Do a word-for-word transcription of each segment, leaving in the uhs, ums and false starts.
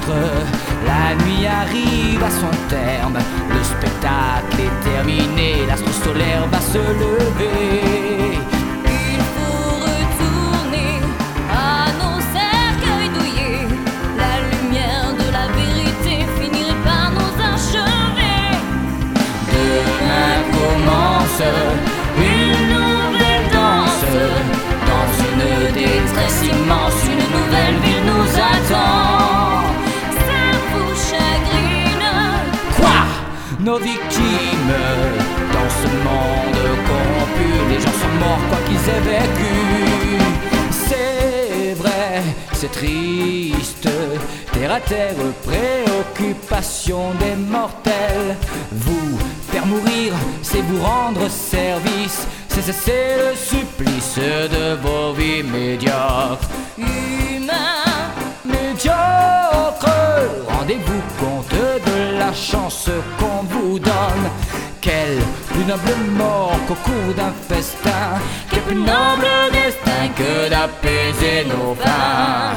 La nuit arrive à son terme, le spectacle est terminé, l'astre solaire va se lever. Il faut retourner à nos cercueils douillés. La lumière de la vérité finirait par nous achever. Demain commence une nouvelle danse. Dans une détresse immense, une nouvelle ville nous attend. Ça vous chagrine? Quoi? Nos victimes, dans ce monde corrompu, les gens sont morts quoi qu'ils aient vécu. C'est vrai, c'est triste, terre à terre, préoccupation des mortels. Vous faire mourir, c'est vous rendre service, c'est cesser le supplice de vos vies médiocres. Humain, Médiocre, rendez-vous compte de la chance qu'on vous donne. Quel plus noble mort qu'au cours d'un festin, quel plus noble destin que d'apaiser nos fins.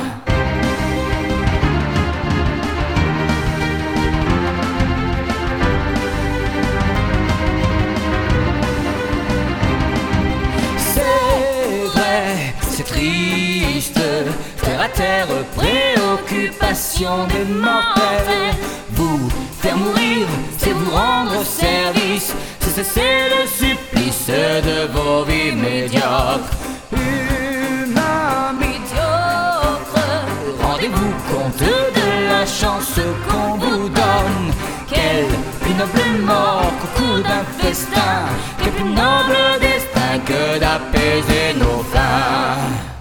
C'est triste, terre à terre, préoccupation des mortels. Vous faire mourir, c'est vous rendre service, c'est cesser le supplice de vos vies médiocres. Humains médiocre, rendez-vous compte de la chance qu'on vous donne. Quel plus noble mort qu'au cours d'un festin, quel plus noble destin que d'apaiser nos fins.